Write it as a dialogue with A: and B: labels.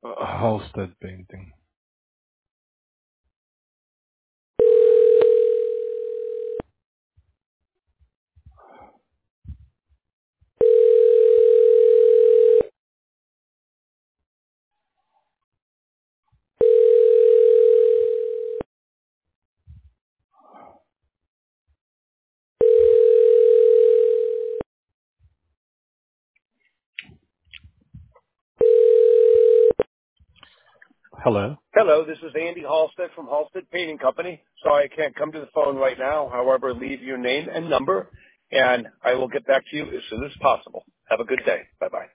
A: Halsted Painting. Hello.
B: Hello, this is Andy Halstead from Halstead Painting Company. Sorry I can't come to the phone right now. However, leave your name and number, and I will get back to you as soon as possible. Have a good day. Bye-bye.